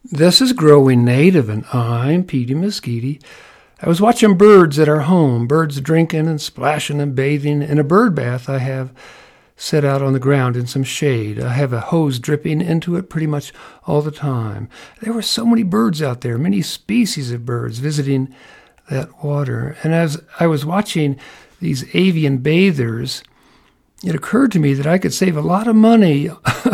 This is Growing Native, and I'm Petey Mesquite. I was watching birds at our home, birds drinking and splashing and bathing in a bird bath I have set out on the ground in some shade. I have a hose dripping into it pretty much all the time. There were so many birds out there, many species of birds visiting that water. And as I was watching these avian bathers, it occurred to me that I could save a lot of money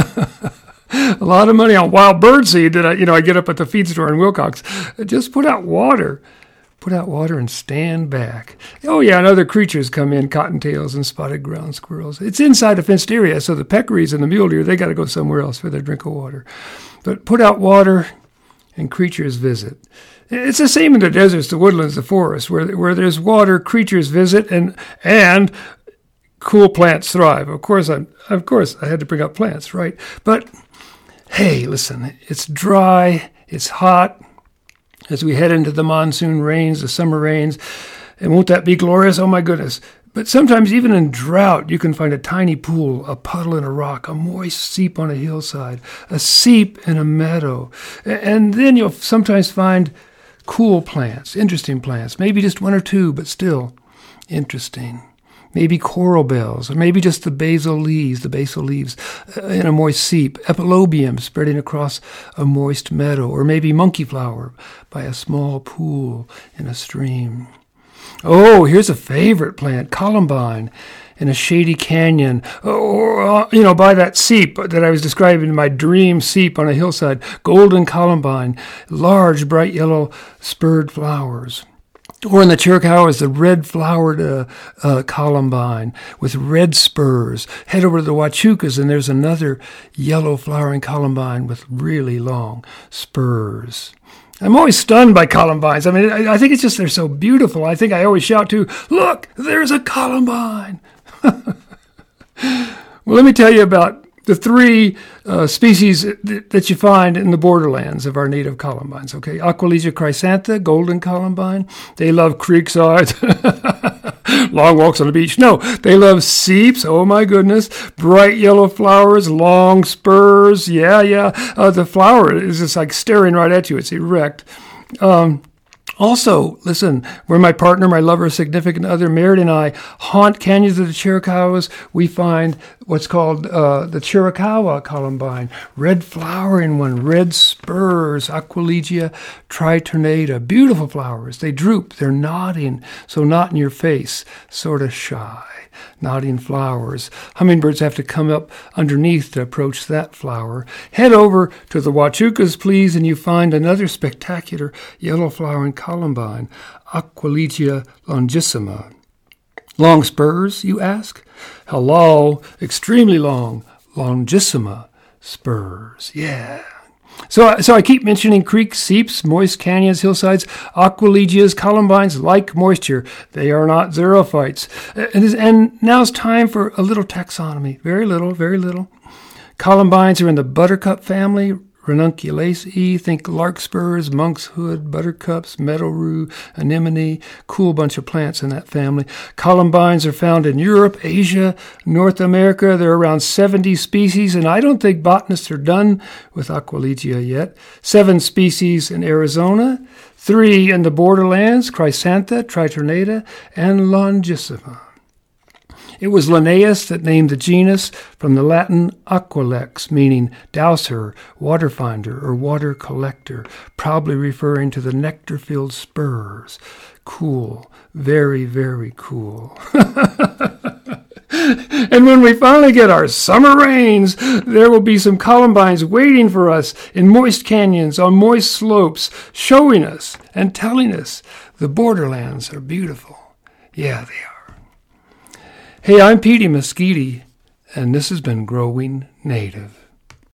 a lot of money on wild bird seed that I get up at the feed store in Wilcox. Just put out water and stand back. Oh yeah, and other creatures come in, cottontails and spotted ground squirrels. It's inside a fenced area, so the peccaries and the mule deer, they got to go somewhere else for their drink of water. But put out water and creatures visit. It's the same in the deserts, the woodlands, the forests, where there's water, creatures visit, and cool plants thrive. Of course, I had to bring up plants, right? But hey, listen, it's dry, it's hot as we head into the monsoon rains, the summer rains, and won't that be glorious? Oh my goodness. But sometimes even in drought, you can find a tiny pool, a puddle in a rock, a moist seep on a hillside, a seep in a meadow. And then you'll sometimes find cool plants, interesting plants, maybe just one or two, but still interesting. Maybe coral bells, or maybe just the basal leaves in a moist seep, epilobium spreading across a moist meadow, or maybe monkey flower by a small pool in a stream. Oh, here's a favorite plant, columbine, in a shady canyon, or by that seep that I was describing, my dream seep on a hillside, golden columbine, large, bright yellow spurred flowers. Or in the Chiricahuas, the red-flowered columbine with red spurs. Head over to the Huachucas, and there's another yellow-flowering columbine with really long spurs. I'm always stunned by columbines. I mean, I think it's just they're so beautiful. I think I always shout to, look, there's a columbine. Well, let me tell you about the three species that you find in the borderlands of our native columbines, okay? Aquilegia chrysantha, golden columbine. They love creeksides, long walks on the beach. No, they love seeps, oh my goodness, bright yellow flowers, long spurs, the flower is just like staring right at you. It's erect. Also, listen, where my partner, my lover, significant other, Merritt, and I haunt canyons of the Chiricahuas, we find what's called the Chiricahua columbine, red flowering one, red spurs, Aquilegia triternata, beautiful flowers. They droop, they're nodding, so not in your face, sort of shy. Nodding flowers. Hummingbirds have to come up underneath to approach that flower. Head over to the Huachucas, please, and you find another spectacular yellow flowering columbine, Aquilegia longissima. Long spurs, you ask? Hello, extremely long, longissima spurs. Yeah. So I keep mentioning creeks, seeps, moist canyons, hillsides, aquilegias, columbines like moisture. They are not xerophytes. And now's time for a little taxonomy. Very little, very little. Columbines are in the buttercup family, Ranunculaceae. Think larkspurs, monkshood, buttercups, meadow rue, anemone. Cool bunch of plants in that family. Columbines are found in Europe, Asia, North America. There are around 70 species, and I don't think botanists are done with Aquilegia yet. 7 species in Arizona, 3 in the borderlands, Chrysantha, Triternata, and Longissima. It was Linnaeus that named the genus from the Latin aquilex, meaning douser, water finder, or water collector, probably referring to the nectar-filled spurs. Cool. Very, very cool. And when we finally get our summer rains, there will be some columbines waiting for us in moist canyons, on moist slopes, showing us and telling us the borderlands are beautiful. Yeah, they are. Hey, I'm Petey Mesquite, and this has been Growing Native.